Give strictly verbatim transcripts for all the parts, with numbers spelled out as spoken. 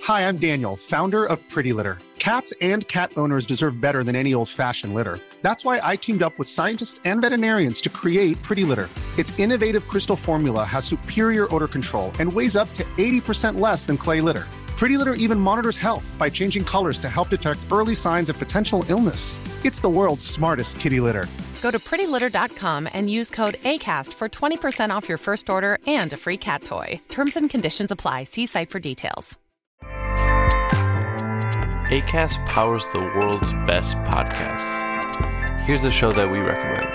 Hi, I'm Daniel, founder of Pretty Litter. Cats and cat owners deserve better than any old-fashioned litter. That's why I teamed up with scientists and veterinarians to create Pretty Litter. Its innovative crystal formula has superior odor control and weighs up to eighty percent less than clay litter. Pretty Litter even monitors health by changing colors to help detect early signs of potential illness. It's the world's smartest kitty litter. Go to pretty litter dot com and use code ACAST for twenty percent off your first order and a free cat toy. Terms and conditions apply. See site for details. Acast powers the world's best podcasts. Here's a show that we recommend.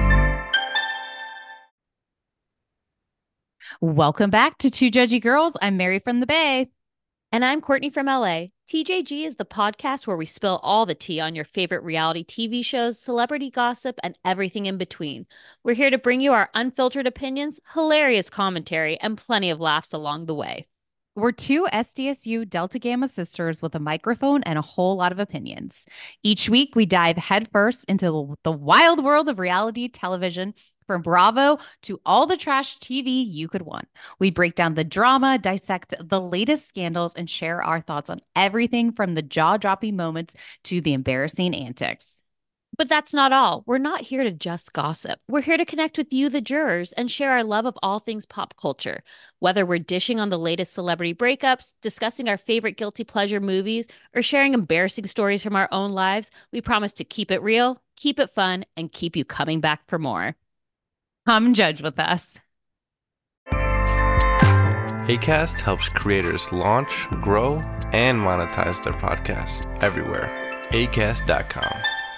Welcome back to Two Judgy Girls. I'm Mary from the Bay. And I'm Courtney from L A. T J G is the podcast where we spill all the tea on your favorite reality T V shows, celebrity gossip, and everything in between. We're here to bring you our unfiltered opinions, hilarious commentary, and plenty of laughs along the way. We're two S D S U Delta Gamma sisters with a microphone and a whole lot of opinions. Each week, we dive headfirst into the wild world of reality television, from Bravo to all the trash T V you could want. We break down the drama, dissect the latest scandals, and share our thoughts on everything from the jaw-dropping moments to the embarrassing antics. But that's not all. We're not here to just gossip. We're here to connect with you, the jurors, and share our love of all things pop culture. Whether we're dishing on the latest celebrity breakups, discussing our favorite guilty pleasure movies, or sharing embarrassing stories from our own lives, we promise to keep it real, keep it fun, and keep you coming back for more. Come judge with us. Acast helps creators launch, grow, and monetize their podcasts everywhere. acast dot com.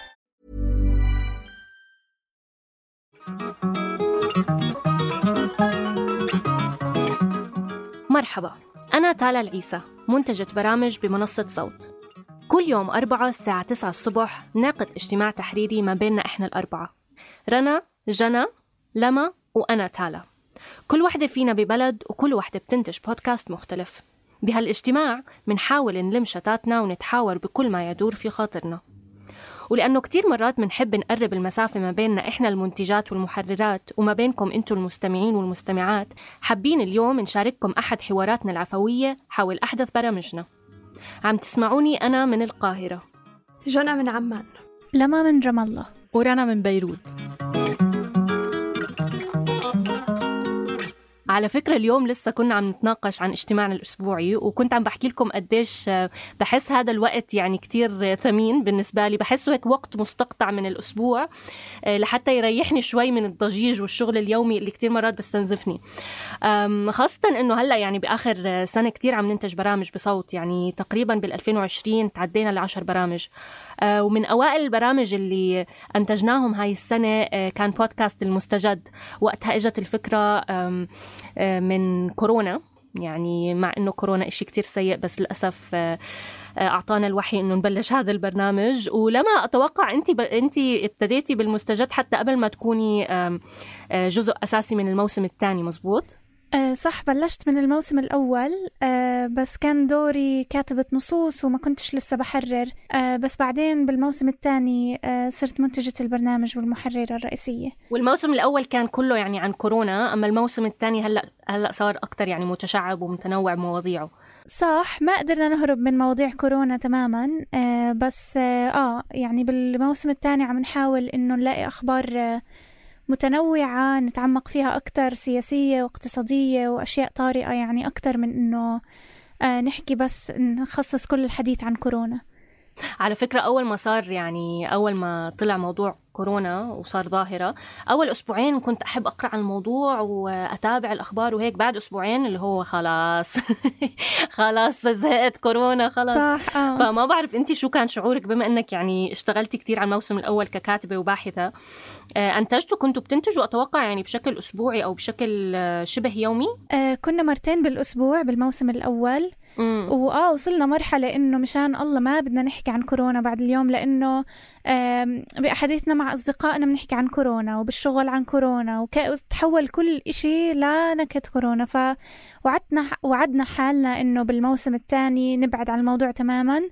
مرحبا، أنا تالا العيسى، منتجة برامج بمنصة صوت. كل يوم أربعة الساعة تسعة الصبح نعقد اجتماع تحريري ما بيننا إحنا الأربعة، رنا، جنى، لما، وأنا تالا. كل واحدة فينا ببلد وكل واحدة بتنتج بودكاست مختلف. بهالاجتماع منحاول نلم شتاتنا ونتحاور بكل ما يدور في خاطرنا. ولأنه كتير مرات منحب نقرب المسافة ما بيننا إحنا المنتجات والمحررات وما بينكم أنتوا المستمعين والمستمعات، حابين اليوم نشارككم أحد حواراتنا العفوية حول أحدث برامجنا. عم تسمعوني أنا من القاهرة، جنى من عمان، لما من رام الله، ورنا من بيروت. على فكرة اليوم لسه كنا عم نتناقش عن اجتماعنا الأسبوعي، وكنت عم بحكي لكم قديش بحس هذا الوقت يعني كتير ثمين بالنسبة لي. بحسه هيك وقت مستقطع من الأسبوع لحتى يريحني شوي من الضجيج والشغل اليومي اللي كتير مرات بستنزفني، خاصة إنه هلأ يعني بآخر سنة كتير عم ننتج برامج بصوت. يعني تقريبا بالألفين وعشرين تعدينا لعشر برامج، ومن أوائل البرامج اللي أنتجناهم هاي السنة كان بودكاست المستجد. وقتها إجت الفكرة من كورونا، يعني مع إنه كورونا إشي كتير سيء، بس للأسف أعطانا الوحي إنه نبلش هذا البرنامج. ولما أتوقع أنتي ب... أنتي ابتديتي بالمستجد حتى قبل ما تكوني جزء أساسي من الموسم الثاني، مزبوط؟ أه صح، بلشت من الموسم الأول، أه بس كان دوري كاتبة نصوص وما كنتش لسه بحرر، أه بس بعدين بالموسم الثاني أه صرت منتجة البرنامج والمحررة الرئيسية. والموسم الأول كان كله يعني عن كورونا، أما الموسم الثاني هلأ هلأ صار أكتر يعني متشعب ومتنوع مواضيعه. صح، ما قدرنا نهرب من مواضيع كورونا تماما، أه بس آه, آه يعني بالموسم الثاني عم نحاول إنه نلاقي أخبار آه متنوعة نتعمق فيها أكتر، سياسية واقتصادية وأشياء طارئة، يعني أكتر من إنه آه نحكي بس نخصص كل الحديث عن كورونا. على فكرة أول ما صار يعني أول ما طلع موضوع كورونا وصار ظاهرة، أول أسبوعين كنت أحب أقرأ عن الموضوع وأتابع الأخبار وهيك. بعد أسبوعين اللي هو خلاص خلاص زهقت كورونا خلاص. صح. آه. فما بعرف أنتي شو كان شعورك بما أنك يعني اشتغلتي كتير على الموسم الأول ككاتبة وباحثة، آه أنتجتوا كنتوا بتنتجوا أتوقع يعني بشكل أسبوعي أو بشكل آه شبه يومي؟ آه كنا مرتين بالأسبوع بالموسم الأول. وآه وصلنا مرحلة إنه مشان الله ما بدنا نحكي عن كورونا بعد اليوم، لأنه بحديثنا مع أصدقائنا بنحكي عن كورونا وبالشغل عن كورونا، وتحول كل إشي لنكت كورونا. فوعدنا وعدنا حالنا إنه بالموسم الثاني نبعد عن الموضوع تماما،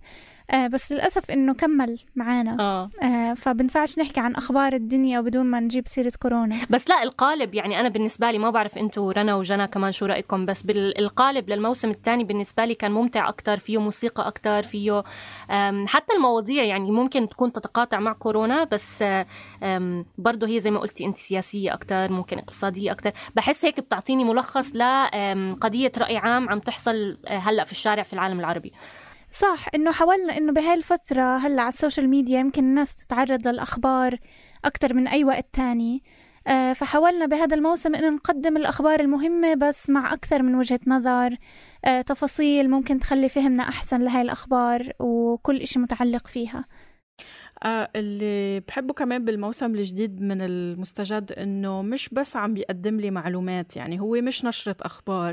آه بس للأسف إنه كمل معانا. آه. آه فبنفعش نحكي عن أخبار الدنيا بدون ما نجيب سيرة كورونا. بس لا القالب يعني أنا بالنسبة لي ما بعرف أنتوا رنا وجنا كمان شو رأيكم، بس بالقالب للموسم الثاني بالنسبة لي كان ممتع أكتر، فيه موسيقى أكتر، فيه حتى المواضيع يعني ممكن تكون تتقاطع مع كورونا بس برضو هي زي ما قلتي أنت سياسية أكتر، ممكن اقتصادية أكتر. بحس هيك بتعطيني ملخص لقضية رأي عام عم تحصل هلأ في الشارع في العالم العربي. صح، إنه حاولنا إنه بهاي الفترة هلأ على السوشيال ميديا يمكن الناس تتعرض للأخبار أكتر من أي وقت تاني، فحاولنا بهذا الموسم إنه نقدم الأخبار المهمة بس مع أكثر من وجهة نظر، تفاصيل ممكن تخلي فهمنا أحسن لهاي الأخبار وكل إشي متعلق فيها. آه اللي بحبه كمان بالموسم الجديد من المستجد إنه مش بس عم بيقدم لي معلومات، يعني هو مش نشرة أخبار،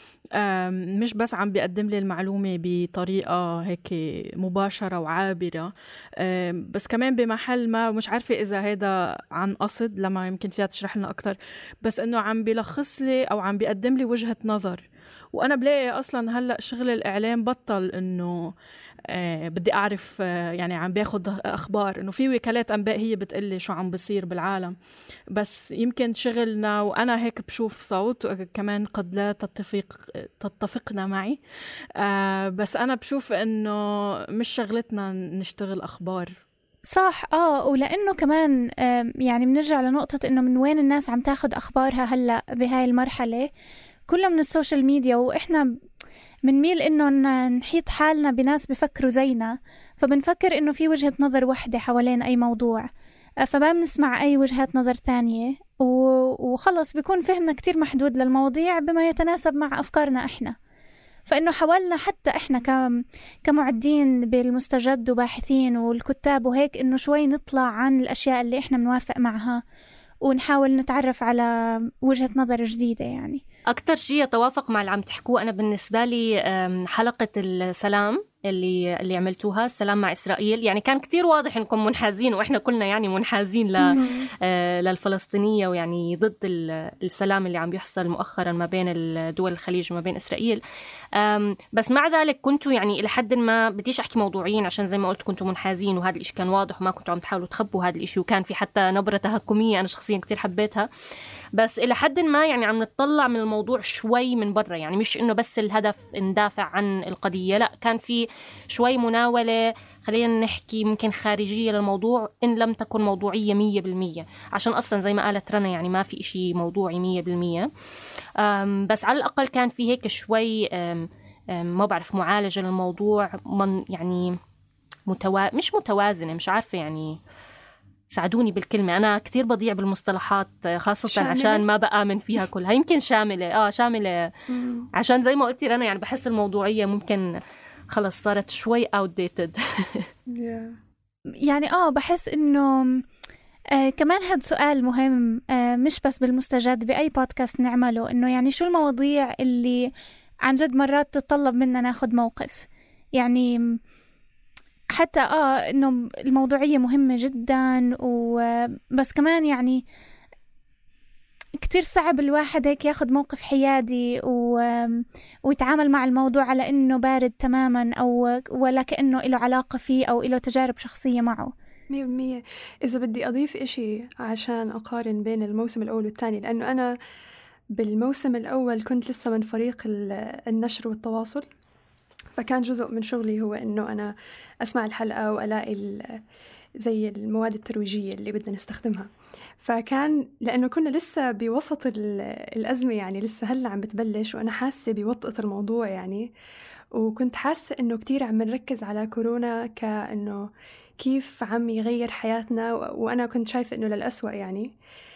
مش بس عم بيقدم لي المعلومة بطريقة هيك مباشرة وعابرة، بس كمان بمحل ما مش عارفة إذا هذا عن قصد لما يمكن فيها تشرح لنا أكتر، بس إنه عم بيلخص لي أو عم بيقدم لي وجهة نظر. وأنا بلاقي أصلا هلأ شغل الإعلام بطل إنه آه بدي أعرف آه يعني عم باخد أخبار، إنه في وكالات أنباء هي بتقلي شو عم بصير بالعالم، بس يمكن شغلنا وأنا هيك بشوف صوت كمان قد لا تتفق تتفقنا معي، آه بس أنا بشوف إنه مش شغلتنا نشتغل أخبار. صح. آه ولأنه كمان آه يعني بنرجع لنقطة إنه من وين الناس عم تاخد أخبارها هلأ بهاي المرحلة، كلها من السوشيال ميديا، وإحنا منميل إنه نحيط حالنا بناس بفكروا زينا، فبنفكر إنه في وجهة نظر واحدة حوالين أي موضوع، فما بنسمع أي وجهات نظر تانية، وخلص بيكون فهمنا كتير محدود للمواضيع بما يتناسب مع أفكارنا إحنا. فإنه حاولنا حتى إحنا كمعدين بالمستجد وباحثين والكتاب وهيك إنه شوي نطلع عن الأشياء اللي إحنا منوافق معها ونحاول نتعرف على وجهة نظر جديدة. يعني أكتر شيء يتوافق مع اللي عم تحكوه أنا بالنسبة لي حلقة السلام اللي اللي عملتوها، السلام مع إسرائيل، يعني كان كتير واضح إنكم منحازين وإحنا كلنا يعني منحازين ل للفلسطينية ويعني ضد السلام اللي عم بيحصل مؤخرا ما بين الدول الخليج وما بين إسرائيل. بس مع ذلك كنتوا يعني إلى حد ما بديش أحكي موضوعيين عشان زي ما قلت كنتوا منحازين وهذا الإشي كان واضح وما كنتوا عم تحاولوا تخبوا هذا الإشي، وكان في حتى نبرة تهكمية أنا شخصيا كتير حبيتها. بس إلى حد ما يعني عم نطلع من الموضوع شوي من برا، يعني مش إنه بس الهدف ندافع عن القضية، لا كان في شوي مناولة خلينا نحكي ممكن خارجية للموضوع إن لم تكن موضوعية مية بالمية، عشان أصلا زي ما قالت رنا يعني ما في إشي موضوعي مية بالمية، بس على الأقل كان في هيك شوي أم أم ما بعرف معالجة للموضوع من يعني متوا... مش متوازنة، مش عارفة يعني ساعدوني بالكلمة، أنا كتير بضيع بالمصطلحات خاصة شاملة. عشان ما بآمن فيها كلها، يمكن شاملة آه شاملة مم. عشان زي ما قلتي رنا يعني بحس الموضوعية ممكن خلص صارت شوي outdated. يعني آه بحس إنه آه كمان هاد سؤال مهم، آه مش بس بالمستجد بأي بودكاست نعمله، إنه يعني شو المواضيع اللي عن جد مرات تتطلب منا ناخد موقف. يعني حتى آه إنه الموضوعية مهمة جدا، وبس كمان يعني كتير صعب الواحد هيك ياخد موقف حيادي و... ويتعامل مع الموضوع على إنه بارد تماما أو ولا كأنه له علاقة فيه أو له تجارب شخصية معه. مية بالمية. إذا بدي أضيف إشي عشان أقارن بين الموسم الأول والثاني، لأنه أنا بالموسم الأول كنت لسه من فريق النشر والتواصل، فكان جزء من شغلي هو إنه أنا أسمع الحلقة وألاقي زي المواد الترويجية اللي بدنا نستخدمها. فكان لأنه كنا لسه بوسط الأزمة، يعني لسه هلا عم بتبلش وأنا حاسة بوطئة الموضوع يعني، وكنت حاسة إنه كتير عم نركز على كورونا كأنه كيف عم يغير حياتنا، وأنا كنت شايفة إنه للأسوأ يعني.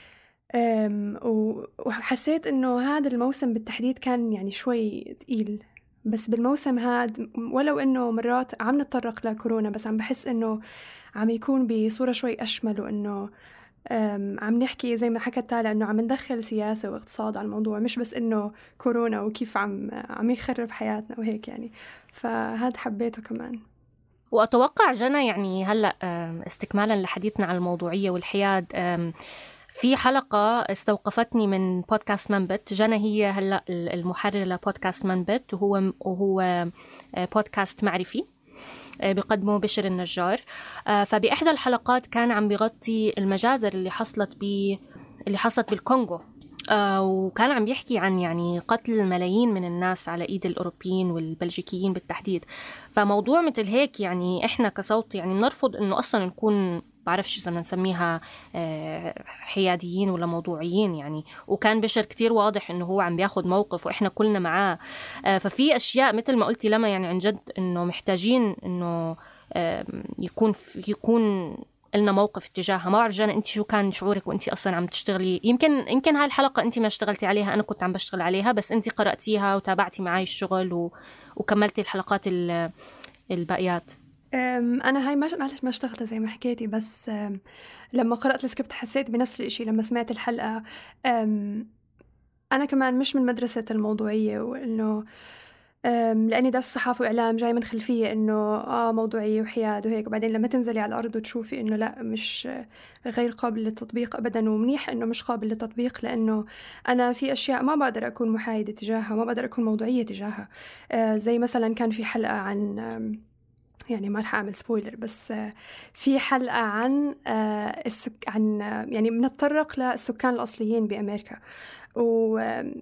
وحسيت إنه هذا الموسم بالتحديد كان يعني شوي تقيل، بس بالموسم هاد ولو إنه مرات عم نتطرق لكورونا بس عم بحس إنه عم يكون بصورة شوي أشمل، وإنه عم نحكي زي ما حكت تالا إنه عم ندخل سياسة واقتصاد على الموضوع، مش بس إنه كورونا وكيف عم عم يخرب حياتنا وهيك يعني. فهاد حبيته كمان. وأتوقع جنى يعني هلأ استكمالا لحديثنا عن الموضوعية والحياد، في حلقة استوقفتني من بودكاست منبت. جنى هي هلأ المحررة لبودكاست منبت، وهو وهو بودكاست معرفي. بقدمه بشر النجار. فبإحدى الحلقات كان عم بيغطي المجازر اللي حصلت ب اللي حصلت بالكونغو، وكان عم بيحكي عن يعني قتل الملايين من الناس على إيد الأوروبيين والبلجيكيين بالتحديد. فموضوع مثل هيك يعني إحنا كصوت يعني بنرفض إنه أصلا نكون بعرفش إذا نسميها حياديين ولا موضوعيين يعني. وكان بشر كتير واضح إنه هو عم بياخد موقف وإحنا كلنا معاه. ففي أشياء مثل ما قلتي لما يعني عن جد إنه محتاجين إنه يكون يكون لنا موقف اتجاهها. ما بعرف جانا انت شو كان شعورك وانت اصلا عم تشتغلي؟ يمكن يمكن هاي الحلقه انت ما اشتغلتي عليها، انا كنت عم بشتغل عليها، بس انت قراتيها وتابعتي معي الشغل و... وكملتي الحلقات الباقيات. انا هاي معلش ما اشتغلتها زي ما حكيتي، بس لما قرات السكريبت حسيت بنفس الشيء. لما سمعت الحلقه انا كمان مش من مدرسه الموضوعيه، وانه لأني ده الصحافة وإعلام جاي من خلفية إنه آه موضوعية وحياد وهيك، وبعدين لما تنزلي على الأرض وتشوفي إنه لا مش غير قابل للتطبيق أبدا، ومنيح إنه مش قابل للتطبيق، لأنه أنا في أشياء ما بقدر أكون محايدة تجاهها، ما بقدر أكون موضوعية تجاهها. آه زي مثلا كان في حلقة عن يعني ما رح أعمل سبويلر، بس في حلقة عن السك... عن يعني بنتطرق للسكان الأصليين بأمريكا، و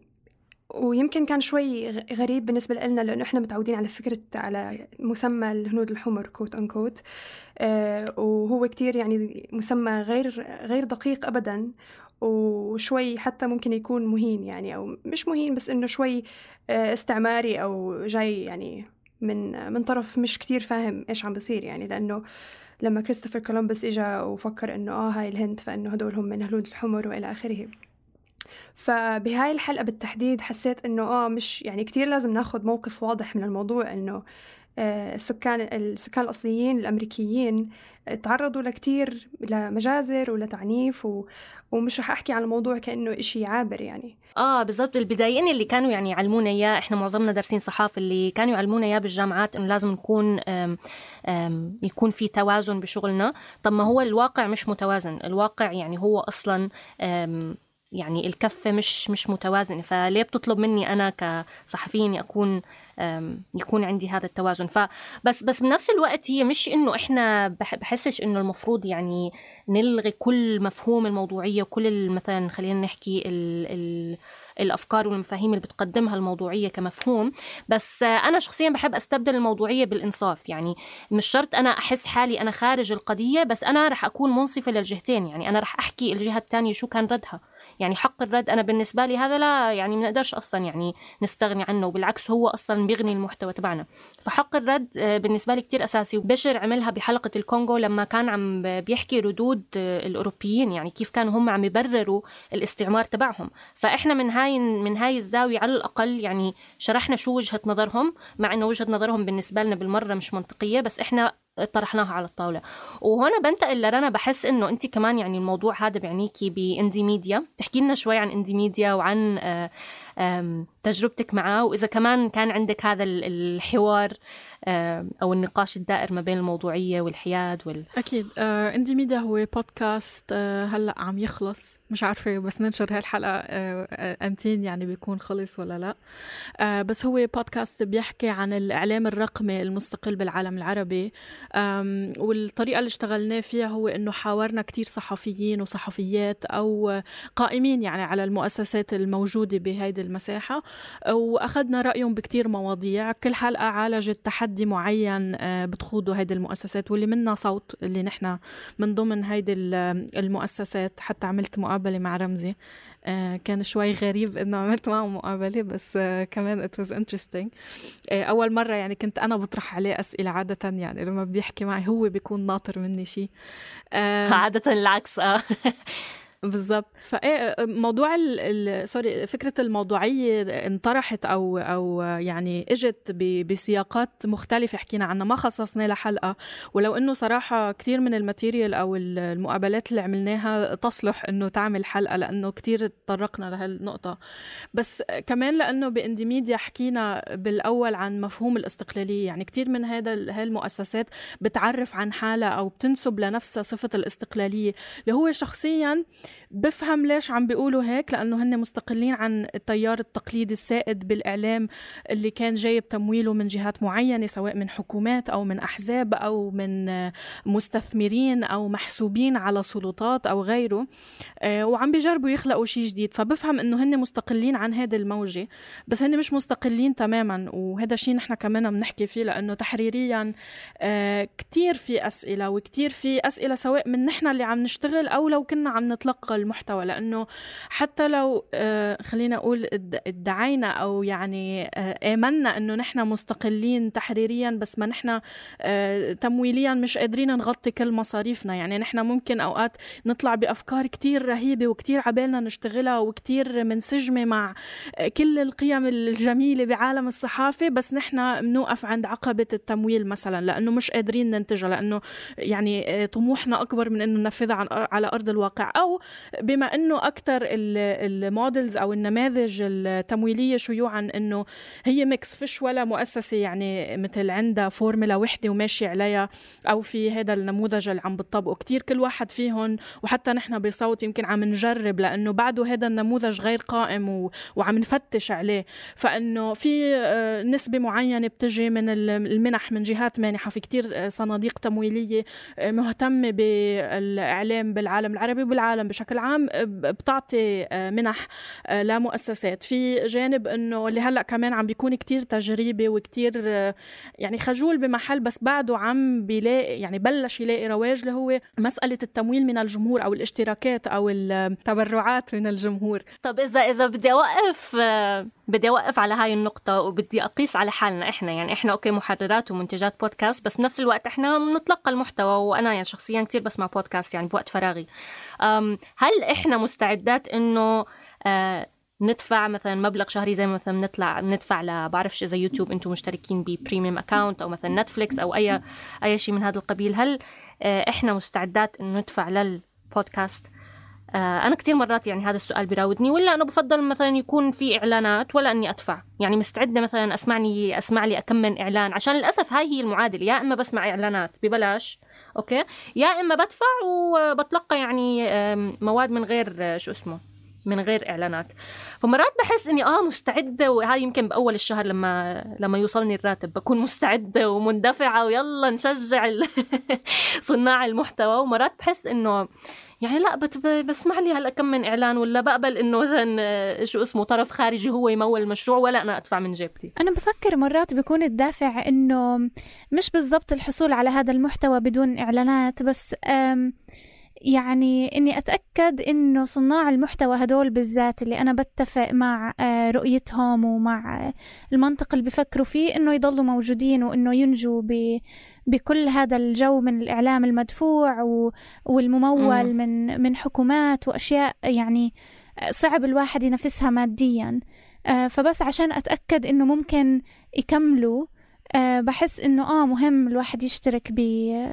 ويمكن كان شوي غريب بالنسبة لنا لأنه إحنا متعودين على فكرة على مسمى الهنود الحمر كوت أن كوت، آه وهو كتير يعني مسمى غير غير دقيق أبدا، وشوي حتى ممكن يكون مهين يعني، أو مش مهين بس إنه شوي آه استعماري، أو جاي يعني من من طرف مش كتير فاهم إيش عم بصير يعني. لأنه لما كريستوفر كولومبوس إجا وفكر إنه آه هاي الهند فإنه هدول هم من الهنود الحمر وإلى آخره. فبهاي الحلقة بالتحديد حسيت إنه آه مش يعني كتير لازم ناخد موقف واضح من الموضوع، إنه آه السكان السكان الأصليين الأمريكيين تعرضوا لكتير لمجازر ولتعنيف، و ومش رح أحكي عن الموضوع كأنه إشي عابر يعني. آه بالضبط. البدايين اللي كانوا يعني يعلمونا إياه، إحنا معظمنا دارسين صحافة، اللي كانوا يعلمونا إياه بالجامعات إنه لازم نكون آم آم يكون في توازن بشغلنا. طب ما هو الواقع مش متوازن، الواقع يعني هو أصلاً آم يعني الكفة مش مش متوازنة. فليه بتطلب مني أنا كصحفي إني أكون يكون عندي هذا التوازن؟ فبس بس بنفس الوقت هي مش إنه إحنا بحسش إنه المفروض يعني نلغي كل مفهوم الموضوعية وكل مثلا خلينا نحكي ال ال الأفكار والمفاهيم اللي بتقدمها الموضوعية كمفهوم. بس أنا شخصيا بحب أستبدل الموضوعية بالإنصاف. يعني مش شرط أنا أحس حالي أنا خارج القضية، بس أنا رح أكون منصفة للجهتين. يعني أنا رح أحكي الجهة الثانية شو كان ردها. يعني حق الرد أنا بالنسبة لي هذا لا يعني ما نقدرش أصلا يعني نستغني عنه، وبالعكس هو أصلا بيغني المحتوى تبعنا. فحق الرد بالنسبة لي كتير أساسي. وبشر عملها بحلقة الكونغو لما كان عم بيحكي ردود الأوروبيين، يعني كيف كانوا هم عم يبرروا الاستعمار تبعهم. فإحنا من هاي من هاي الزاوية على الأقل يعني شرحنا شو وجهة نظرهم، مع إنه وجهة نظرهم بالنسبة لنا بالمرة مش منطقية، بس إحنا طرحناها على الطاولة. وهنا بنتقل لرنا، بحس إنه أنت كمان يعني الموضوع هذا بعنيكي بإندي ميديا. تحكي لنا شوي عن إندي ميديا وعن تجربتك معه، وإذا كمان كان عندك هذا الحوار أو النقاش الدائر ما بين الموضوعية والحياد وال... أكيد. آه، إندي ميديا هو بودكاست آه، هلأ عم يخلص، مش عارفة بس ننشر هالحلقة آه، أمتين يعني بيكون خلص ولا لا. آه، بس هو بودكاست بيحكي عن الإعلام الرقمي المستقل بالعالم العربي. والطريقة اللي اشتغلناه فيها هو إنه حاورنا كتير صحفيين وصحفيات أو قائمين يعني على المؤسسات الموجودة بهيدي المساحة، وأخذنا رأيهم بكتير مواضيع. كل حلقة عالجت تحدي معين بتخوضوا هيدي المؤسسات، واللي منا صوت اللي نحن من ضمن هيدي المؤسسات. حتى عملت مقابلة مع رمزي، كان شوي غريب إنه عملت معه مقابلة، بس كمان it was interesting. أول مرة يعني كنت أنا بطرح عليه أسئلة. عادة يعني لما بيحكي معي هو بيكون ناطر مني شيء، عادة العكس. آه بالضبط. فايه موضوع ال سوري فكره الموضوعيه انطرحت او او يعني اجت بسياقات مختلفه حكينا عنها، ما خصصنا لها حلقه. ولو انه صراحه كتير من الماتيريال او المقابلات اللي عملناها تصلح انه تعمل حلقه، لانه كتير تطرقنا لهالنقطه. بس كمان لانه باندي ميديا حكينا بالاول عن مفهوم الاستقلاليه، يعني كتير من هذا هالمؤسسات بتعرف عن حالها او بتنسب لنفسها صفه الاستقلاليه، اللي هو شخصيا بفهم ليش عم بيقولوا هيك، لأنه هن مستقلين عن التيار التقليدي السائد بالإعلام اللي كان جايب تمويله من جهات معينة، سواء من حكومات أو من أحزاب أو من مستثمرين أو محسوبين على سلطات أو غيره، وعم بيجربوا يخلقوا شيء جديد. فبفهم إنه هن مستقلين عن هذه الموجة، بس هن مش مستقلين تماما، وهذا شيء نحن كمان بنحكي فيه، لأنه تحريريا كتير في أسئلة، وكتير في أسئلة سواء من نحن اللي عم نشتغل أو لو كنا عم نتلقى المحتوى. لأنه حتى لو خلينا أقول ادعينا أو يعني آمنا أنه نحن مستقلين تحريريا، بس ما نحن تمويليا مش قادرين نغطي كل مصاريفنا. يعني نحن ممكن أوقات نطلع بأفكار كتير رهيبة وكتير عبالنا نشتغلها وكتير منسجمة مع كل القيم الجميلة بعالم الصحافة، بس نحن منوقف عند عقبة التمويل مثلا، لأنه مش قادرين ننتجها، لأنه يعني طموحنا أكبر من أنه ننفذها على أرض الواقع. أو بما أنه أكتر المودلز أو النماذج التمويلية شيوعا أنه هي ميكس، فيش ولا مؤسسة يعني مثل عندها فورمولا وحدة وماشي عليها، أو في هذا النموذج اللي عم بتطبقه كتير كل واحد فيهم. وحتى نحن بصوت يمكن عم نجرب، لأنه بعده هذا النموذج غير قائم و... وعم نفتش عليه. فإنه في نسبة معينة بتجي من المنح من جهات مانحة، في كتير صناديق تمويلية مهتمة بالإعلام بالعالم العربي وبالعالم بشكل عام بتعطي منح لمؤسسات. في جانب إنه اللي هلأ كمان عم بيكون كتير تجريبي وكتير يعني خجول بمحل، بس بعده عم بيلاقي يعني بلش يلاقي رواج، اللي هو مسألة التمويل من الجمهور أو الاشتراكات أو التبرعات من الجمهور. طب إذا إذا بدي أوقف بدي أوقف على هاي النقطة وبدي أقيس على حالنا إحنا، يعني إحنا أوكي محررات ومنتجات بودكاست، بس بنفس الوقت إحنا بنتلقى المحتوى، وأنا يعني شخصيا كتير بسمع بودكاست يعني بوقت فراغي. هل إحنا مستعدات إنه ندفع مثلا مبلغ شهري زي ما مثلا نطلع ندفع ل بعرفش إذا يوتيوب أنتم مشتركين ببريميوم أكاونت أو مثلا نتفليكس أو أي أي شيء من هذا القبيل؟ هل إحنا مستعدات إنه ندفع للبودكاست؟ أنا كتير مرات يعني هذا السؤال بيراودني، ولا أنا بفضل مثلا يكون في إعلانات ولا أني أدفع. يعني مستعدة مثلا أسمعني أسمع لي أكمل إعلان، عشان للأسف هاي هي المعادلة، يا إما بسمع إعلانات ببلاش أوكي، يا إما بدفع وبتلقى يعني مواد من غير شو اسمه من غير إعلانات. فمرات بحس إني آه مستعدة، وهاي يمكن بأول الشهر لما لما يوصلني الراتب بكون مستعدة ومندفعة ويلا نشجع صناع المحتوى. ومرات بحس إنه يعني لا بسمع لي هلا كم من إعلان، ولا بقبل إنه مثلا شو اسمه طرف خارجي هو يمول المشروع، ولا أنا أدفع من جيبتي. أنا بفكر مرات بيكون الدافع إنه مش بالضبط الحصول على هذا المحتوى بدون إعلانات، بس يعني إني أتأكد إنه صناع المحتوى هدول بالذات اللي أنا بتفق مع رؤيتهم ومع المنطق اللي بفكروا فيه إنه يضلوا موجودين، وإنه ينجوا ب بكل هذا الجو من الإعلام المدفوع والممول م. من من حكومات وأشياء يعني صعب الواحد ينافسها ماديا. فبس عشان أتأكد إنه ممكن يكملوا، بحس إنه آه مهم الواحد يشترك ب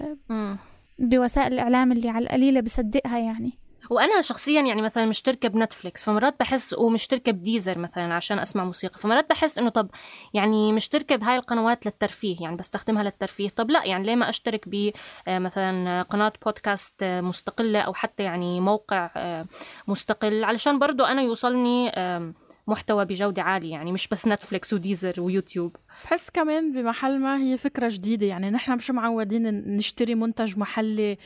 بوسائل الإعلام اللي على القليلة بصدقها يعني. وأنا شخصيا يعني مثلا مشتركة بنتفليكس، فمرات بحس، ومشتركة بديزر مثلا عشان أسمع موسيقى، فمرات بحس إنه طب يعني مشتركة بهاي القنوات للترفيه، يعني بستخدمها للترفيه، طب لا يعني ليه ما أشترك بمثلا قناة بودكاست مستقلة أو حتى يعني موقع مستقل، علشان برضو أنا يوصلني محتوى بجودة عالية، يعني مش بس نتفليكس وديزر ويوتيوب. بحس كمان بمحل ما هي فكرة جديدة، يعني نحن مش معودين نشتري منتج محلي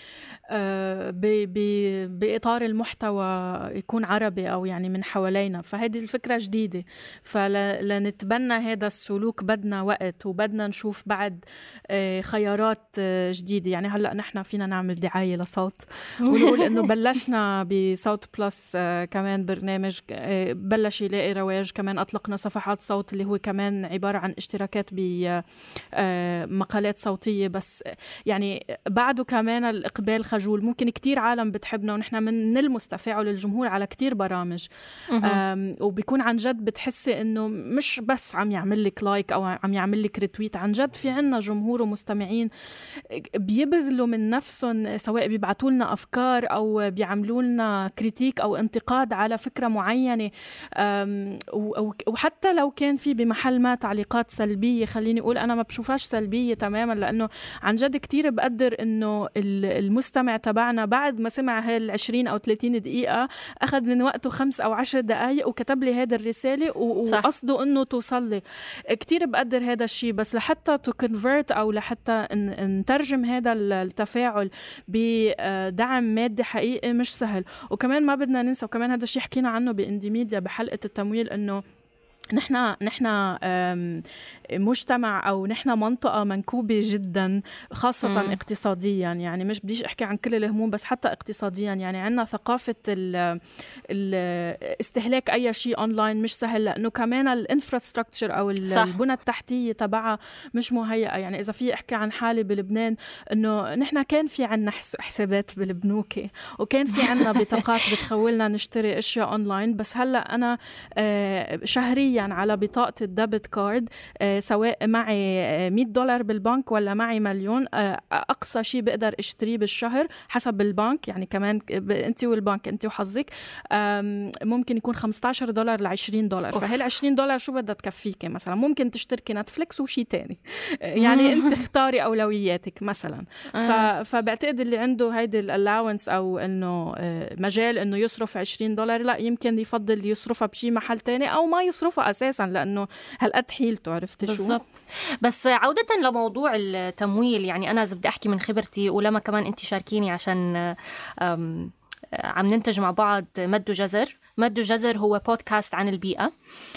بإطار المحتوى يكون عربي أو يعني من حوالينا، فهذه الفكرة جديدة. فلنتبنى هذا السلوك بدنا وقت، وبدنا نشوف بعد خيارات جديدة. يعني هلأ نحن فينا نعمل دعاية لصوت ونقول إنه بلشنا بصوت بلس كمان برنامج بلش يلاقي رواج، كمان أطلقنا صفحات صوت اللي هو كمان عبارة عن اشتراكات بمقالات صوتية، بس يعني بعده كمان الإقبال خجول. ممكن كتير عالم بتحبنا ونحن من المستفاعل الجمهور على كتير برامج، وبيكون عن جد بتحسي إنه مش بس عم يعمل لك لايك أو عم يعمل لك ريتويت، عن جد في عنا جمهور ومستمعين بيبذلوا من نفسهم، سواء بيبعتوا لنا أفكار أو بيعملوا لنا كريتيك أو انتقاد على فكرة معينة، وحتى لو كان في بمحل ما تعليقات سلبية سلبية، خليني أقول أنا ما بشوفهاش سلبية تماما، لأنه عن جد كتير بقدر إنه المستمع تبعنا بعد ما سمع هالعشرين أو ثلاثين دقيقة أخذ من وقته خمس أو عشر دقايق وكتب لي هذا الرسالة وقصده إنه توصل لي. كتير بقدر هذا الشيء، بس لحتى تو كونفرت أو لحتى نترجم هذا التفاعل بدعم مادي حقيقي مش سهل. وكمان ما بدنا ننسى، وكمان هذا الشيء حكينا عنه باندي ميديا بحلقة التمويل، إنه نحن نحن مجتمع أو نحن منطقة منكوبة جدا خاصة مم. اقتصاديا، يعني مش بديش أحكي عن كل الهموم بس حتى اقتصاديا، يعني عنا ثقافة الاستهلاك أي شيء أونلاين مش سهل، لأنه كمان الانفراستراكتشر أو البنى التحتية تبعها مش مهيئة. يعني إذا في أحكي عن حالي بلبنان، إنه نحن كان في عنا حسابات بالبنوك وكان في عنا بطاقات بتخولنا نشتري أشياء أونلاين، بس هلأ أنا شهريا على بطاقة الدبت كارد سواء معي مية دولار بالبنك ولا معي مليون، أقصى شيء بقدر اشتريه بالشهر حسب البنك، يعني كمان أنت والبنك أنت وحظك ممكن يكون خمسة عشر دولار ل عشرين دولار. فهال عشرين دولار شو بدها تكفيك؟ مثلا ممكن تشتركي نتفليكس وشي تاني، يعني أنت اختاري أولوياتك مثلا. فبعتقد اللي عنده هيدي الألاونس أو إنه مجال إنه يصرف عشرين دولار، لا يمكن يفضل يصرفها بشي محل تاني أو ما يصرفها أساسا، لأنه هالقد حيلته. عرفت شو؟ بالضبط. بس عودة لموضوع التمويل، يعني أنا إذا بدي أحكي من خبرتي ولما كمان أنت شاركيني عشان عم ننتج مع بعض مد وجزر. مد وجزر هو بودكاست عن البيئة.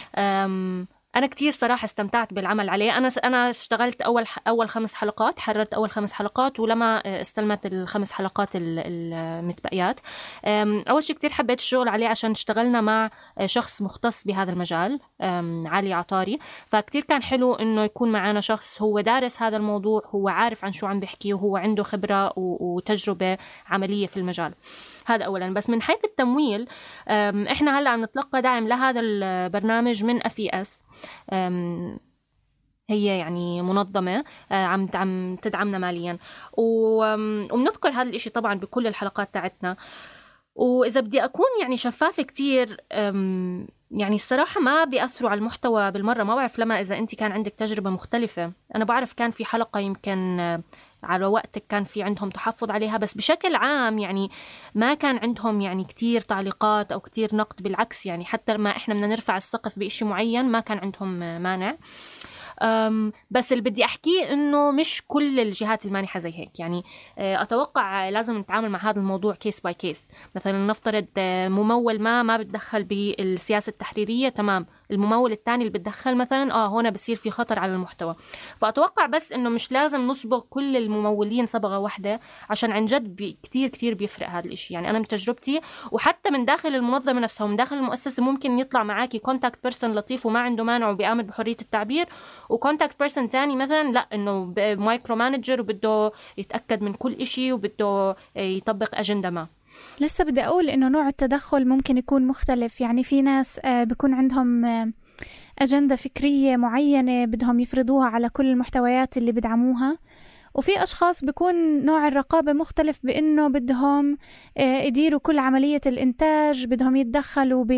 أنا كتير صراحة استمتعت بالعمل عليه. أنا أنا اشتغلت أول أول خمس حلقات، حررت أول خمس حلقات ولما استلمت الخمس حلقات المتبقيات. أول شيء كتير حبيت الشغل عليه عشان اشتغلنا مع شخص مختص بهذا المجال، علي عطاري. فكتير كان حلو إنه يكون معنا شخص هو دارس هذا الموضوع، هو عارف عن شو عم بيحكي وهو عنده خبرة وتجربة عملية في المجال. هذا أولا. بس من حيث التمويل، إحنا هلأ عم نتلقى دعم لهذا البرنامج من أف إي إس. هي يعني منظمة عم عم تدعمنا ماليا، وبنذكر هذا الإشي طبعا بكل الحلقات تاعتنا. وإذا بدي أكون يعني شفافة كتير، يعني الصراحة ما بيأثروا على المحتوى بالمرة. ما بعرف لما إذا أنت كان عندك تجربة مختلفة. أنا بعرف كان في حلقة يمكن على وقتك كان في عندهم تحفظ عليها، بس بشكل عام يعني ما كان عندهم يعني كتير تعليقات أو كتير نقد. بالعكس، يعني حتى ما إحنا بدنا نرفع السقف بإشي معين ما كان عندهم مانع. بس اللي بدي أحكيه إنه مش كل الجهات المانحة زي هيك. يعني أتوقع لازم نتعامل مع هذا الموضوع كيس باي كيس. مثلا نفترض ممول ما ما بتدخل بالسياسة التحريرية، تمام. الممول الثاني اللي بتدخل مثلا آه هنا بصير في خطر على المحتوى. فأتوقع بس إنه مش لازم نصبغ كل الممولين صبغة واحدة، عشان عن جد كتير كتير بيفرق هذا الإشي. يعني أنا من تجربتي وحتى من داخل المنظمة نفسها ومن داخل المؤسسة ممكن يطلع معاكي كونتاكت بيرسون لطيف وما عنده مانع وبيآمن بحرية التعبير، وكونتاكت بيرسون تاني مثلا لا، إنه مايكرو مانجر وبده يتأكد من كل إشي وبده يطبق أجندة ما. لسه بدي أقول إنه نوع التدخل ممكن يكون مختلف. يعني في ناس بيكون عندهم أجندة فكرية معينة بدهم يفرضوها على كل المحتويات اللي بدعموها، وفي أشخاص بيكون نوع الرقابة مختلف بإنه بدهم يديروا كل عملية الإنتاج، بدهم يتدخلوا ب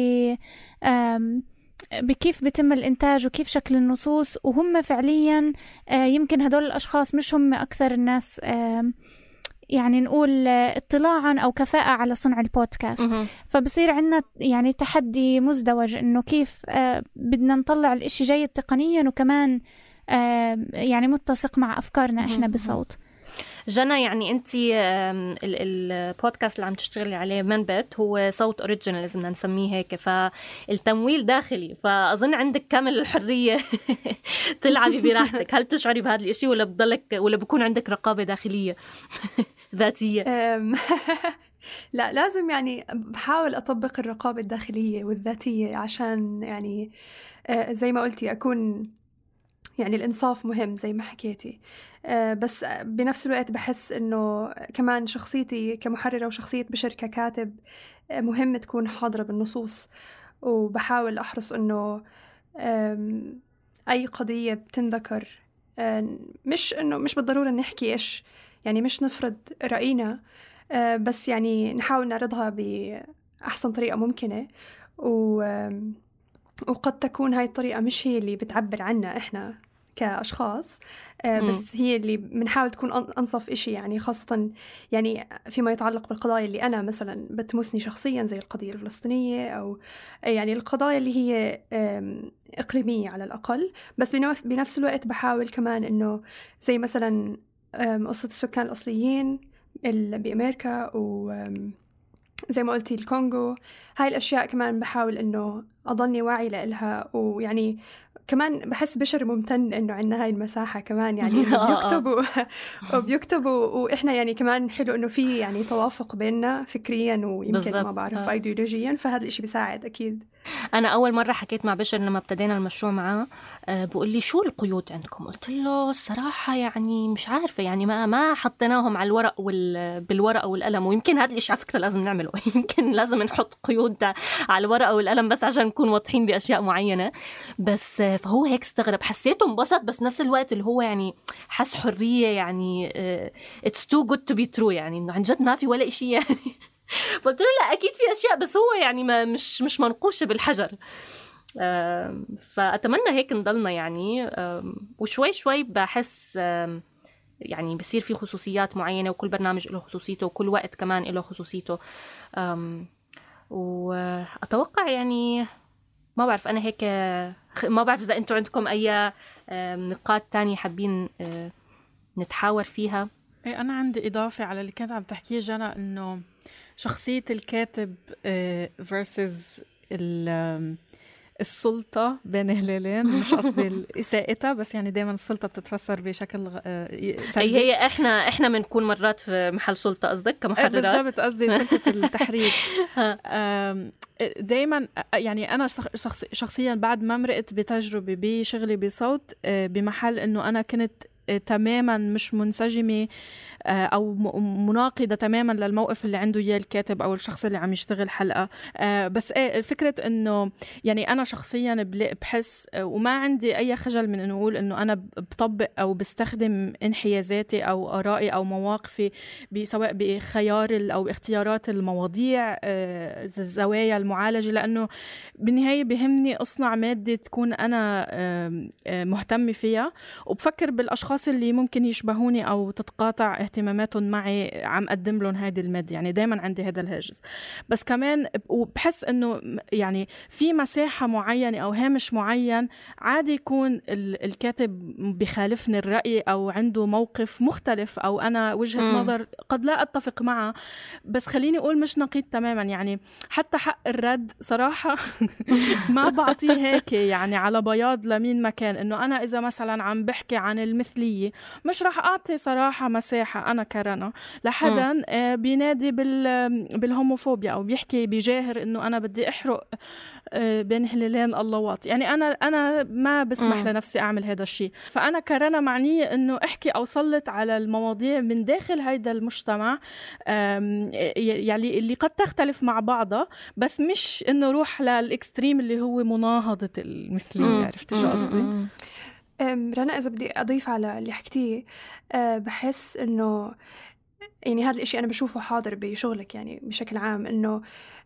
بكيف بيتم الإنتاج وكيف شكل النصوص. وهم فعليا يمكن هدول الأشخاص مش هم أكثر الناس يعني نقول اطلاعا أو كفاءة على صنع البودكاست. فبصير عنا يعني تحدي مزدوج إنه كيف بدنا نطلع الإشي جيد تقنيا وكمان يعني متسق مع أفكارنا إحنا بصوت. جنى، يعني أنت البودكاست اللي عم تشتغلي عليه منبت هو صوت أوريجينال لازم نسميه هيك، فالتمويل داخلي، فأظن عندك كامل الحرية تلعبي براحتك. هل تشعري بهذا الإشي ولا بضلك ولا بكون عندك رقابة داخلية ذاتية؟ لا، لازم يعني بحاول أطبق الرقابة الداخلية والذاتية عشان يعني زي ما قلتي أكون يعني الإنصاف مهم زي ما حكيتي. بس بنفس الوقت بحس إنه كمان شخصيتي كمحررة وشخصية بشر ككاتب مهم تكون حاضرة بالنصوص، وبحاول أحرص إنه أي قضية بتنذكر مش إنه مش بالضرورة نحكي إيش يعني مش نفرض رأينا، بس يعني نحاول نعرضها بأحسن طريقة ممكنة. و وقد تكون هاي الطريقة مش هي اللي بتعبر عنا إحنا كأشخاص، بس هي اللي بنحاول تكون أنصف إشي، يعني خاصة يعني فيما يتعلق بالقضايا اللي أنا مثلا بتمسني شخصيا زي القضية الفلسطينية، أو يعني القضايا اللي هي إقليمية على الأقل. بس بنفس الوقت بحاول كمان إنه زي مثلا قصة السكان الأصليين بأمريكا، وزي ما قلتي الكونغو، هاي الأشياء كمان بحاول إنه أضلني واعي لإلها. ويعني كمان بحس بشر ممتن إنه عنا هاي المساحة كمان، يعني بيكتبوا وبيكتبوا وإحنا يعني كمان حلو إنه في يعني توافق بيننا فكريا ويمكن ما بعرف أيديولوجيا، فهذا الإشي بيساعد أكيد. أنا أول مرة حكيت مع بشر لما ابتدينا المشروع معاه، أه بقول لي شو القيود عندكم؟ قلت له الصراحة يعني مش عارفة، يعني ما ما حطيناهم على الورق وال بالورقة والقلم، ويمكن هذا الإشي على فكرة لازم نعمله يمكن لازم نحط قيود على الورقة والقلم بس عشان نكون واضحين بأشياء معينة. بس فهو هيك استغرب، حسيته انبسط، بس نفس الوقت اللي هو يعني حس حرية، يعني uh, it's too good to be true، يعني إنه عن جد ما في ولا إشي يعني. قلت له لا أكيد في أشياء، بس هو يعني ما مش مش منقوشة بالحجر. uh, فأتمنى هيك نضلنا يعني. uh, وشوي شوي بحس uh, يعني بصير في خصوصيات معينة، وكل برنامج له خصوصيته، وكل وقت كمان له خصوصيته. um, وأتوقع يعني ما بعرف أنا هيك، ما بعرف إذا أنتوا عندكم أي نقاط تانية حابين نتحاور فيها. إيه، أنا عندي إضافة على اللي كانت عم تحكيه جنى، إنه شخصية الكاتب versus السلطة بين هلالين. مش قصدي إساءتها، بس يعني دايما السلطة بتتفسر بشكل سلبي. هي إحنا إحنا بنكون مرات في محل سلطة، قصدك كمحررات؟ بالضبط، قصدي سلطة التحرير. دايما يعني أنا شخص شخصيا بعد ما مرقت بتجربة بشغلي بصوت بمحل إنه أنا كنت تماما مش منسجمة أو مناقضة تماما للموقف اللي عنده إياه الكاتب أو الشخص اللي عم يشتغل حلقة. بس إيه الفكرة إنه يعني أنا شخصيا بحس وما عندي أي خجل من إنه أقول إنه أنا بطبق أو بستخدم انحيازاتي أو آرائي أو مواقفي سواء بخيار أو اختيارات المواضيع، زوايا المعالجة، لأنه بالنهاية بهمني أصنع مادة تكون أنا مهتمة فيها، وبفكر بالأشخاص اللي ممكن يشبهوني أو تتقاطع اهتماماتهم معي عم أقدم لهم هذه المادة. يعني دايما عندي هذا الهاجس. بس كمان وبحس إنه يعني في مساحة معينة أو هامش معين عادي يكون الكاتب بخالفني الرأي أو عنده موقف مختلف أو أنا وجهة م. نظر قد لا أتفق معه، بس خليني أقول مش نقيض تماما. يعني حتى حق الرد صراحة ما بعطيه هيك يعني على بياض لمين مكان، إنه أنا إذا مثلا عم بحكي عن المثلية مش رح أعطي صراحة مساحة أنا كرنا لحدا بينادي بالهوموفوبيا أو بيحكي بجاهر إنه أنا بدي أحرق بين هلالين اللوات. يعني أنا أنا ما بسمح م. لنفسي أعمل هذا الشيء. فأنا كرنا معنية إنه أحكي أو سلط على المواضيع من داخل هيدا المجتمع يعني اللي قد تختلف مع بعضها، بس مش إنه روح للإكستريم اللي هو مناهضة المثلية. عرفت شو قصدي؟ رنا إذا بدي أضيف على اللي حكتيه، أه بحس إنه يعني هذا الإشي أنا بشوفه حاضر بشغلك يعني بشكل عام، إنه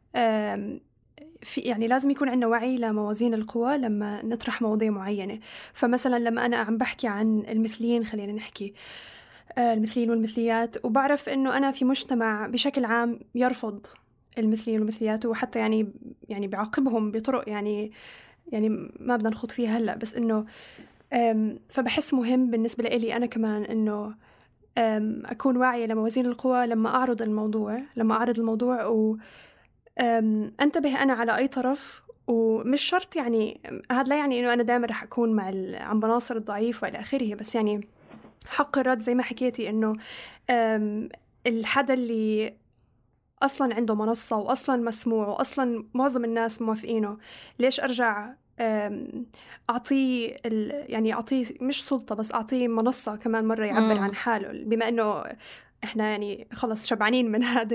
في يعني لازم يكون عندنا وعي لموازين القوى لما نطرح مواضيع معينة. فمثلا لما أنا عم بحكي عن المثليين، خلينا نحكي أه المثليين والمثليات، وبعرف إنه أنا في مجتمع بشكل عام يرفض المثليين والمثليات، وحتى يعني يعني بيعاقبهم بطرق يعني يعني ما بدنا نخوض فيها هلأ، بس إنه فبحس مهم بالنسبة لي أنا كمان إنه أكون واعية لموازين القوى لما أعرض الموضوع لما أعرض الموضوع وأنتبه أنا على أي طرف. ومش شرط يعني هذا لا يعني إنه أنا دائما رح أكون مع عم بناصر الضعيف وإلى آخره، بس يعني حق الرد زي ما حكيتي إنه الحدا اللي أصلا عنده منصة وأصلا مسموع وأصلا معظم الناس موافقينه، ليش أرجع أعطيه يعني أعطيه مش سلطة بس أعطيه منصة كمان مرة يعبر عن حاله، بما أنه إحنا يعني خلص شبعانين من هذا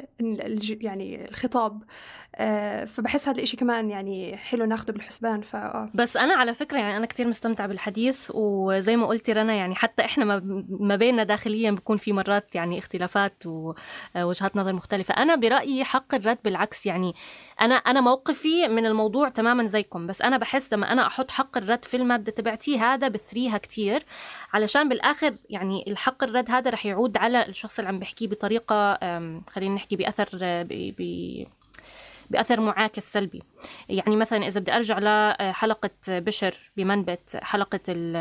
يعني الخطاب. آه فبحس هذا الإشي كمان يعني حلو ناخده بالحسبان. ف بس أنا على فكرة يعني أنا كتير مستمتع بالحديث، وزي ما قلتي رنا يعني حتى إحنا ما بيننا داخليا بيكون في مرات يعني اختلافات ووجهات نظر مختلفة. أنا برأيي حق الرد بالعكس، يعني أنا أنا موقفي من الموضوع تماما زيكم، بس أنا بحس لما أنا أحط حق الرد في المادة تبعتيه هذا بثريها كتير، علشان بالآخر يعني الحق الرد هذا رح يعود على الشخص اللي عم بحكيه بطريقة خلينا نحكي بأثر ب بأثر معاكس سلبي. يعني مثلا إذا بدي أرجع لحلقة بشر بمنبت، حلقة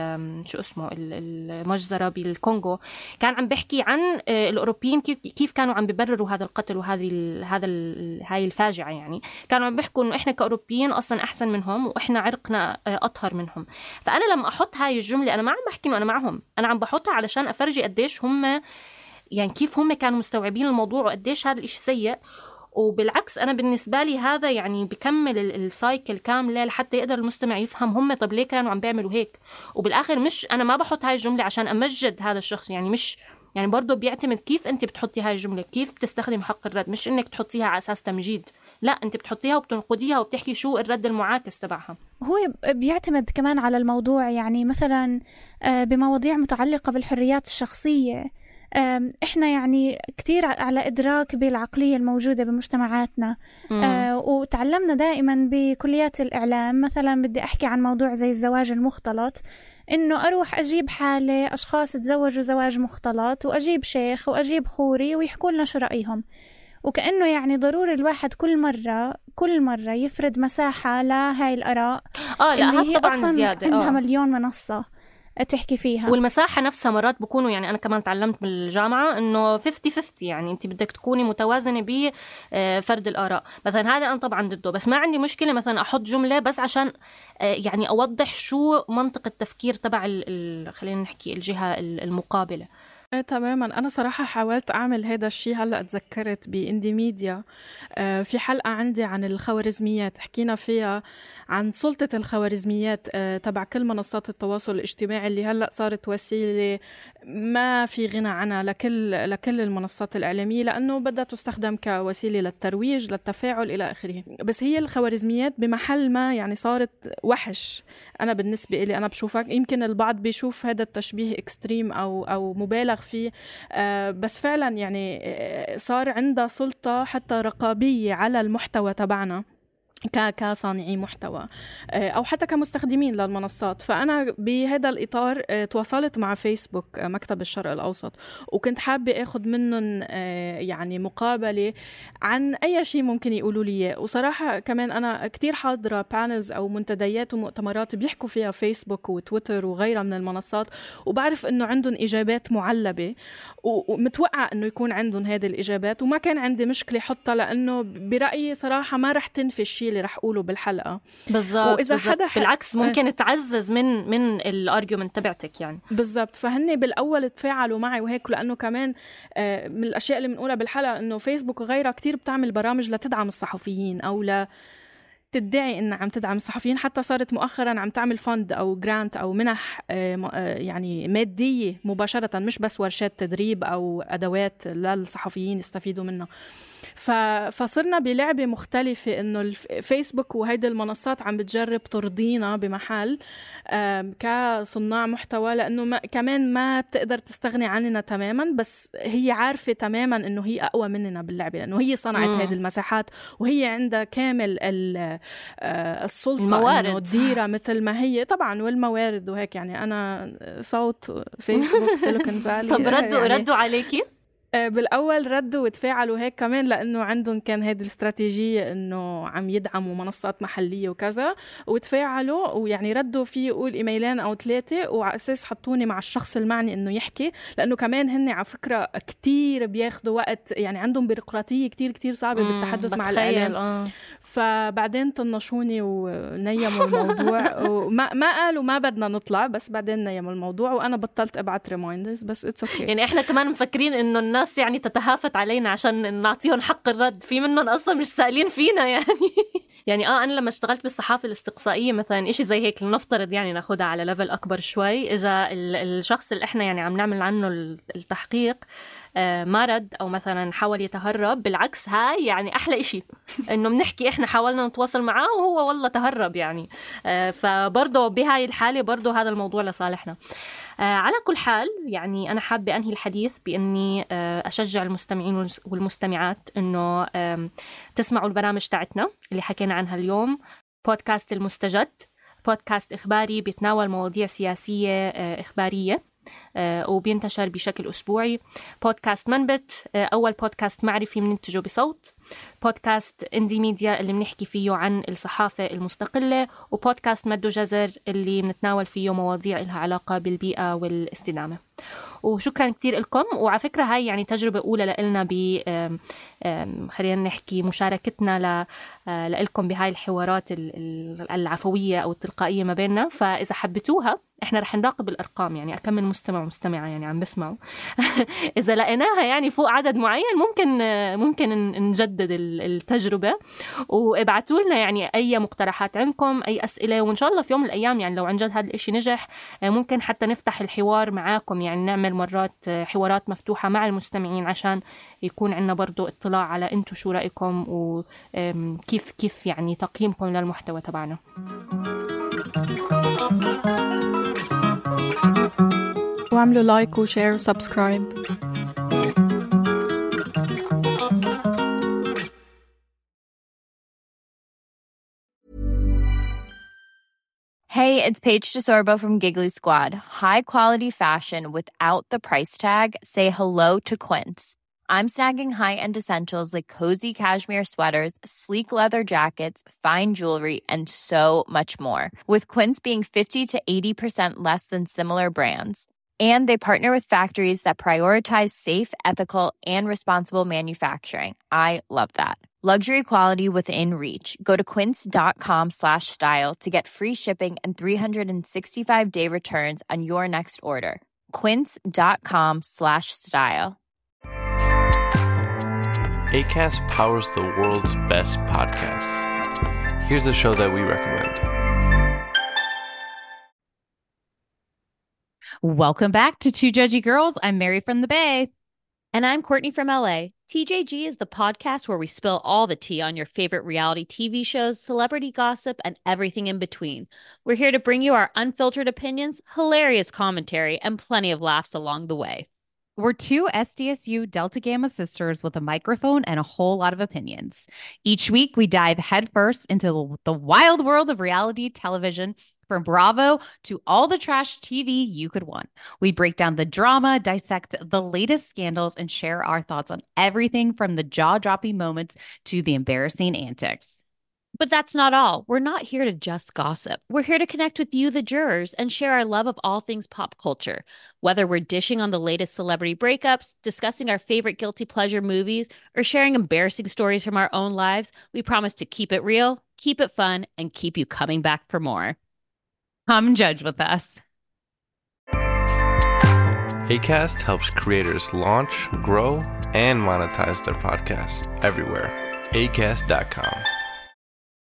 شو اسمه المجزرة بالكونغو، كان عم بحكي عن الأوروبيين كيف كانوا عم بيبرروا هذا القتل وهذه هذا هاي الفاجعة. يعني كانوا عم بيحكوا إنه إحنا كأوروبيين أصلا أحسن منهم وإحنا عرقنا أطهر منهم. فأنا لما أحط هاي الجملة أنا ما عم بحكي إنه أنا معهم، أنا عم بحطها علشان أفرجي قديش هم يعني كيف هم كانوا مستوعبين الموضوع وقديش هذا الإشي سيء. وبالعكس أنا بالنسبة لي هذا يعني بكمل السايكل كاملة لحتى يقدر المستمع يفهم هم طب ليه كانوا عم بيعملوا هيك. وبالآخر مش أنا ما بحط هاي الجملة عشان أمجد هذا الشخص، يعني مش يعني برضو بيعتمد كيف أنت بتحطي هاي الجملة، كيف بتستخدم حق الرد، مش إنك تحطيها على أساس تمجيد، لا أنت بتحطيها وبتنقديها وبتحكي شو الرد المعاكس تبعها. هو بيعتمد كمان على الموضوع، يعني مثلا بمواضيع متعلقة بالحريات الشخصية إحنا يعني كتير على إدراك بالعقلية الموجودة بمجتمعاتنا. آه وتعلمنا دائما بكليات الإعلام، مثلا بدي أحكي عن موضوع زي الزواج المختلط، إنه أروح أجيب حالة أشخاص تزوجوا زواج مختلط وأجيب شيخ وأجيب خوري ويحكوا لنا شو رأيهم، وكأنه يعني ضروري الواحد كل مرة كل مرة يفرد مساحة لهاي الآراء آه اللي هي طبعاً أصلا زيادة. عندها آه. مليون منصة تحكي فيها. والمساحة نفسها مرات بكونوا يعني أنا كمان تعلمت بالجامعة إنه خمسين خمسين، يعني أنت بدك تكوني متوازنة بفرد الآراء. مثلا هذا أنا طبعا ضده، بس ما عندي مشكلة مثلا أحط جملة بس عشان يعني أوضح شو منطق التفكير تبع خلينا نحكي الجهة المقابلة. ايه تماما. انا صراحه حاولت اعمل هذا الشيء، هلا اتذكرت باندي ميديا آه في حلقه عندي عن الخوارزميات، حكينا فيها عن سلطه الخوارزميات آه تبع كل منصات التواصل الاجتماعي اللي هلا صارت وسيله ما في غنى عنها لكل لكل المنصات الاعلاميه، لانه بدها تستخدم كوسيله للترويج للتفاعل الى اخره. بس هي الخوارزميات بمحل ما يعني صارت وحش. انا بالنسبه لي انا بشوفك، يمكن البعض بيشوف هذا التشبيه اكستريم او او مبالغ فيه، آه بس فعلا يعني صار عندها سلطة حتى رقابية على المحتوى تبعنا كصانعي محتوى أو حتى كمستخدمين للمنصات. فأنا بهذا الإطار تواصلت مع فيسبوك مكتب الشرق الأوسط، وكنت حابة أخذ منهم يعني مقابلة عن أي شيء ممكن يقولوا لي. وصراحة كمان أنا كتير حاضرة بانلز أو منتديات ومؤتمرات بيحكوا فيها فيسبوك وتويتر وغيرها من المنصات، وبعرف أنه عندهم إجابات معلبة، ومتوقع أنه يكون عندهم هذه الإجابات، وما كان عندي مشكلة حطها، لأنه برأيي صراحة ما رح تنفي الشيء اللي رح أقوله بالحلقة. بالضبط. وإذا حدا بالعكس ممكن أه تعزز من من الارجيومنت تبعتك يعني. بالضبط. فهني بالأول تفاعلوا معي وهيك، لأنه كمان من الأشياء اللي بنقولها بالحلقة إنه فيسبوك وغيرها كتير بتعمل برامج لتدعم الصحفيين أو لا تدعي إنها عم تدعم الصحفيين. حتى صارت مؤخرا عم تعمل فند أو جرانت أو منح يعني مادية مباشرة، مش بس ورشات تدريب أو أدوات للصحفيين يستفيدوا منها. فصرنا بلعبة مختلفة، إنه الفيسبوك وهيدي المنصات عم بتجرب ترضينا بمحل كصناع محتوى، لأنه ما كمان ما بتقدر تستغني عننا تماما، بس هي عارفة تماما إنه هي أقوى مننا باللعبة، لأنه هي صنعت هيدي المساحات وهي عندها كامل السلطة الموارد إنه تديرها مثل ما هي طبعا، والموارد وهيك. يعني أنا صوت فيسبوك سيليكون فالي. طب ردوا يعني ردوا عليكي؟ بالأول ردوا وتفاعلوا هيك كمان، لأنه عندهم كان هذه الاستراتيجية إنه عم يدعموا منصات محلية وكذا، وتفاعلوا ويعني ردوا في يقول إيميلين أو ثلاثة، وعلى أساس حطوني مع الشخص المعني إنه يحكي، لأنه كمان هن على فكرة كتير بياخدوا وقت، يعني عندهم بيروقراطية كتير كتير صعبة بالتحدث مع الإعلام. آه. فبعدين طنشوني ونيموا الموضوع وما ما قالوا ما بدنا نطلع، بس بعدين نيموا الموضوع وأنا بطلت أبعت ريمايندرز. بس it's okay. يعني إحنا كمان مفكرين إنه الناس يعني تتهافت علينا عشان نعطيهم حق الرد، في منهم أصلا مش سائلين فينا يعني. يعني اه انا لما اشتغلت بالصحافه الاستقصائيه مثلا إشي زي هيك، لنفترض يعني ناخدها على ليفل اكبر شوي، اذا الشخص اللي احنا يعني عم نعمل عنه التحقيق ما رد او مثلا حاول يتهرب، بالعكس هاي يعني احلى إشي انه بنحكي احنا حاولنا نتواصل معاه وهو والله تهرب يعني. فبرضه بهاي الحاله برضه هذا الموضوع لصالحنا. على كل حال يعني أنا حابة أنهي الحديث بأني أشجع المستمعين والمستمعات أنه تسمعوا البرامج تاعتنا اللي حكينا عنها اليوم. بودكاست المستجد، بودكاست إخباري بيتناول مواضيع سياسية إخبارية وبينتشر بشكل أسبوعي. بودكاست منبت، أول بودكاست معرفي مننتجه بصوت. بودكاست اندي ميديا اللي بنحكي فيه عن الصحافة المستقلة. وبودكاست مد جزر اللي بنتناول فيه مواضيع لها علاقة بالبيئة والاستدامة. وشكرا كتير لكم. وعلى فكرة هاي يعني تجربة أولى لنا ب خلينا نحكي مشاركتنا لكم بهاي الحوارات العفوية أو التلقائية ما بيننا. فإذا حبيتوها إحنا رح نراقب الأرقام، يعني أكم من مستمع ومستمعة يعني عم بسمعوا. إذا لقيناها يعني فوق عدد معين ممكن ممكن نجدد التجربة. وابعتوا لنا يعني أي مقترحات عندكم، أي أسئلة، وإن شاء الله في يوم من الأيام يعني لو عن جد هذا الإشي نجح ممكن حتى نفتح الحوار معاكم، يعني نعمل مرات حوارات مفتوحة مع المستمعين عشان يكون عندنا برضو اطلاع على أنتوا شو رأيكم وكيف كيف يعني تقييمكم للمحتوى تبعنا. واعملوا لايك وشير وسبسكرايب. Hey, it's Paige DeSorbo from Giggly Squad. High quality fashion without the price tag. Say hello to Quince. I'm snagging high-end essentials like cozy cashmere sweaters, sleek leather jackets, fine jewelry, and so much more. With Quince being fifty to eighty percent less than similar brands. And they partner with factories that prioritize safe, ethical, and responsible manufacturing. I love that. Luxury quality within reach. Go to quince.com slash style to get free shipping and three sixty-five day returns on your next order. Quince.com slash style. Acast powers the world's best podcasts. Here's a show that we recommend. Welcome back to Two Judgy Girls. I'm Mary from the Bay. And I'm Courtney from L A. T J G is the podcast where we spill all the tea on your favorite reality T V shows, celebrity gossip, and everything in between. We're here to bring you our unfiltered opinions, hilarious commentary, and plenty of laughs along the way. We're two S D S U Delta Gamma sisters with a microphone and a whole lot of opinions. Each week, we dive headfirst into the wild world of reality television, from Bravo to all the trash T V you could want. We break down the drama, dissect the latest scandals, and share our thoughts on everything from the jaw-dropping moments to the embarrassing antics. But that's not all. We're not here to just gossip. We're here to connect with you, the jurors, and share our love of all things pop culture. Whether we're dishing on the latest celebrity breakups, discussing our favorite guilty pleasure movies, or sharing embarrassing stories from our own lives, we promise to keep it real, keep it fun, and keep you coming back for more. Come judge with us. Acast helps creators launch, grow, and monetize their podcasts everywhere. acast dot com.